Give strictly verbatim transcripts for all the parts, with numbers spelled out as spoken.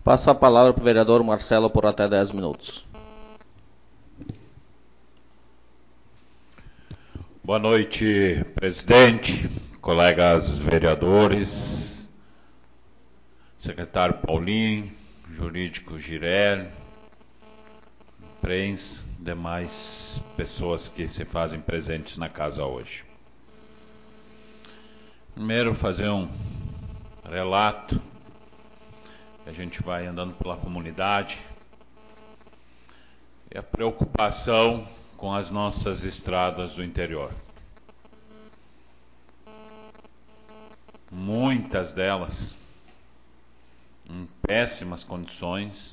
Passo a palavra para o vereador Marcelo por até dez minutos. Boa noite, presidente, colegas vereadores, secretário Paulinho, jurídico Girelli, imprensa, demais pessoas que se fazem presentes na casa hoje. Primeiro, fazer um relato. A gente vai andando pela comunidade e a preocupação com as nossas estradas do interior. Muitas delas em péssimas condições,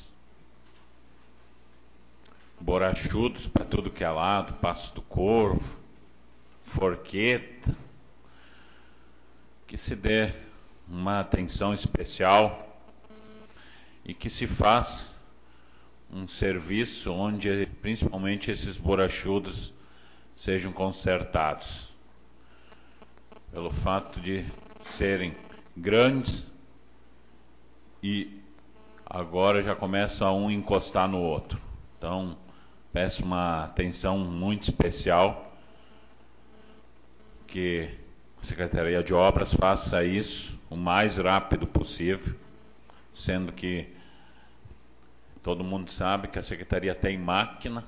borrachudos para tudo que é lado, Passo do Corvo, Forqueta, que se dê uma atenção especial e que se faça um serviço onde principalmente esses borrachudos sejam consertados. Pelo fato de serem grandes e agora já começa a um encostar no outro. Então, peço uma atenção muito especial que a Secretaria de Obras faça isso o mais rápido possível, sendo que todo mundo sabe que a Secretaria tem máquina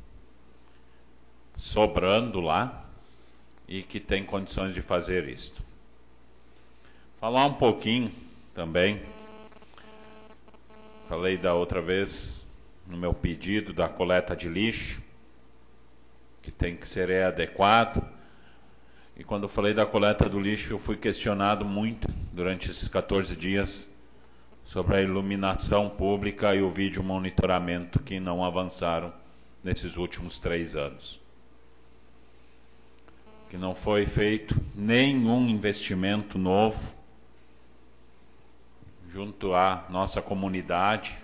sobrando lá e que tem condições de fazer isto. Falar um pouquinho também, falei da outra vez no meu pedido da coleta de lixo, que tem que ser adequado, e quando eu falei da coleta do lixo eu fui questionado muito durante esses quatorze dias sobre a iluminação pública e o vídeo monitoramento que não avançaram nesses últimos três anos. Que não foi feito nenhum investimento novo junto à nossa comunidade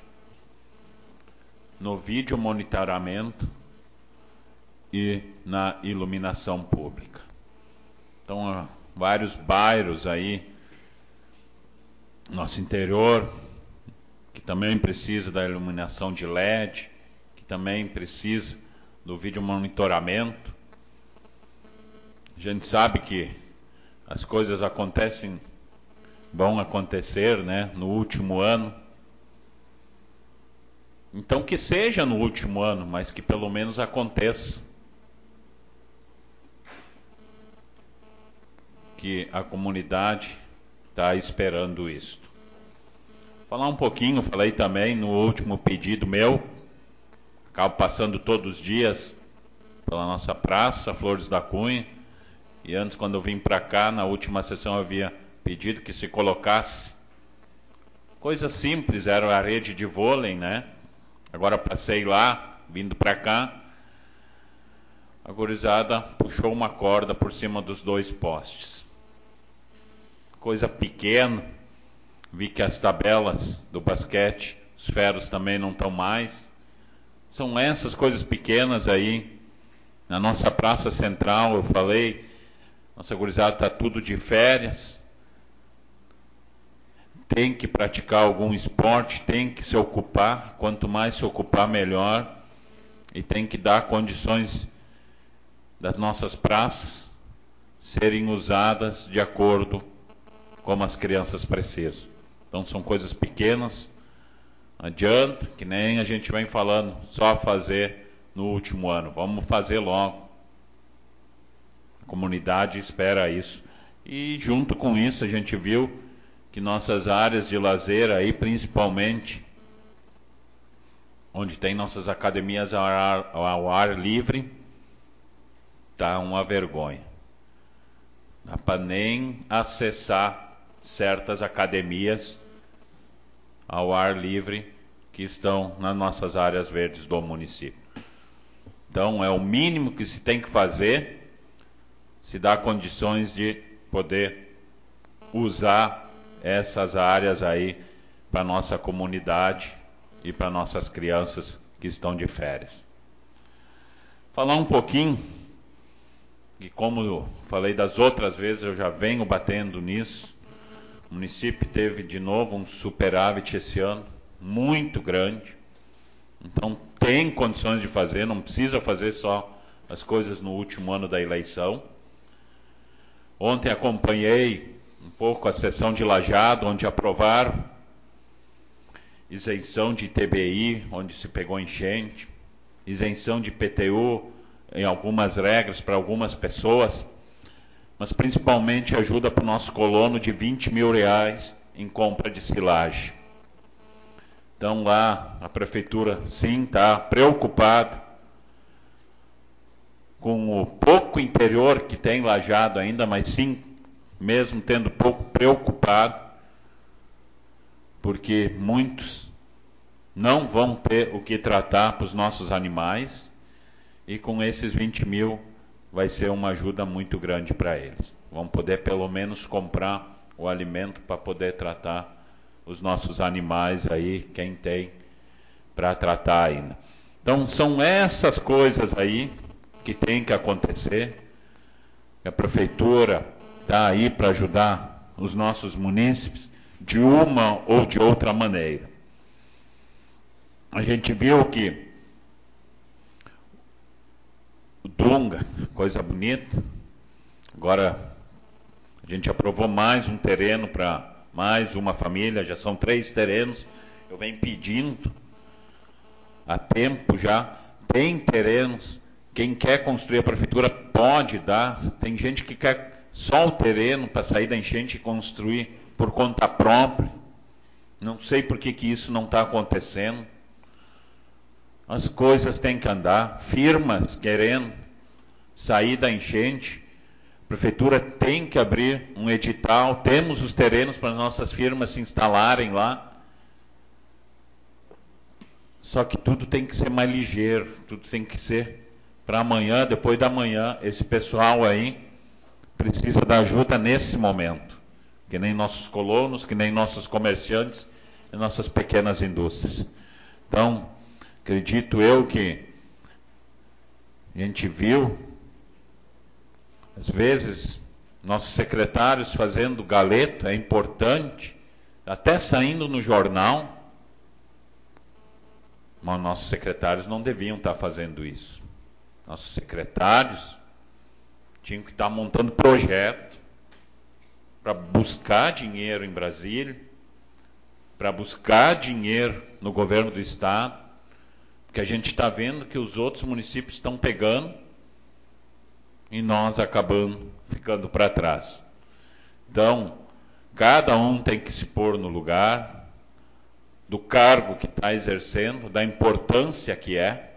no vídeo monitoramento e na iluminação pública. Então, há vários bairros aí, nosso interior, que também precisa da iluminação de L E D, que também precisa do vídeo monitoramento. A gente sabe que as coisas acontecem, vão acontecer, né, no último ano. Então que seja no último ano, mas que pelo menos aconteça. Que a comunidade está esperando isso. Falar um pouquinho, falei também no último pedido meu, acabo passando todos os dias pela nossa praça, Flores da Cunha, e antes quando eu vim para cá, na última sessão eu havia pedido que se colocasse coisa simples, era a rede de vôlei, né? Agora passei lá, vindo para cá, a gurizada puxou uma corda por cima dos dois postes. Coisa pequena, vi que as tabelas do basquete, os ferros também não estão mais. São essas coisas pequenas aí. Na nossa praça central, eu falei, nossa gurizada está tudo de férias. Tem que praticar algum esporte, tem que se ocupar, quanto mais se ocupar melhor, e tem que dar condições das nossas praças serem usadas de acordo como as crianças precisam. Então são coisas pequenas, não adianta, que nem a gente vem falando, só fazer no último ano, vamos fazer logo. A comunidade espera isso. E junto com isso a gente viu que nossas áreas de lazer aí, principalmente onde tem nossas academias ao ar, ao ar livre, tá uma vergonha. Não dá para nem acessar certas academias ao ar livre que estão nas nossas áreas verdes do município. Então é o mínimo que se tem que fazer, se dá condições de poder usar essas áreas aí para nossa comunidade e para nossas crianças que estão de férias. Falar um pouquinho, e como eu falei das outras vezes, eu já venho batendo nisso. O município teve de novo um superávit esse ano, muito grande. Então tem condições de fazer, não precisa fazer só as coisas no último ano da eleição. Ontem acompanhei um pouco a sessão de Lajeado, onde aprovaram isenção de I T B I, onde se pegou enchente, isenção de I P T U em algumas regras para algumas pessoas, mas principalmente ajuda para o nosso colono de vinte mil reais em compra de silagem. Então lá a prefeitura sim está preocupada com o pouco interior que tem Lajeado ainda, mas sim, mesmo tendo pouco, preocupado, porque muitos não vão ter o que tratar para os nossos animais, e com esses vinte mil vai ser uma ajuda muito grande para eles. Vão poder pelo menos comprar o alimento para poder tratar os nossos animais aí, quem tem para tratar ainda. Então são essas coisas aí que tem que acontecer. A prefeitura está aí para ajudar os nossos munícipes de uma ou de outra maneira. A gente viu que o Dunga, coisa bonita, agora a gente aprovou mais um terreno para mais uma família, já são três terrenos. Eu venho pedindo há tempo já, tem terrenos, quem quer construir a prefeitura pode dar, tem gente que quer só o terreno para sair da enchente e construir por conta própria. Não sei por que que isso não está acontecendo. As coisas têm que andar, firmas querendo sair da enchente, a prefeitura tem que abrir um edital, temos os terrenos para nossas firmas se instalarem lá, só que tudo tem que ser mais ligeiro, tudo tem que ser para amanhã, depois da manhã. Esse pessoal aí precisa da ajuda nesse momento, que nem nossos colonos, que nem nossos comerciantes e nossas pequenas indústrias. Então, acredito eu que a gente viu, às vezes, nossos secretários fazendo galeto, é importante, até saindo no jornal, mas nossos secretários não deviam estar fazendo isso. Nossos secretários tinham que estar montando projeto para buscar dinheiro em Brasília, para buscar dinheiro no governo do estado, porque a gente está vendo que os outros municípios estão pegando e nós acabamos ficando para trás. Então, cada um tem que se pôr no lugar do cargo que está exercendo, da importância que é,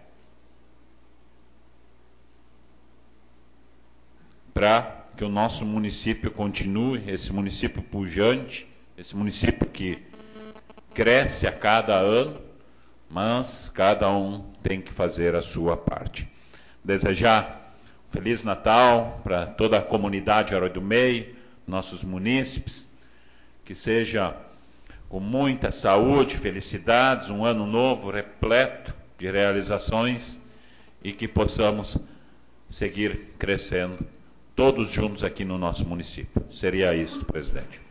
para que o nosso município continue, esse município pujante, esse município que cresce a cada ano, mas cada um tem que fazer a sua parte. Desejar Feliz Natal para toda a comunidade Herói do Meio, nossos munícipes, que seja com muita saúde, felicidades, um ano novo repleto de realizações e que possamos seguir crescendo todos juntos aqui no nosso município. Seria isso, presidente.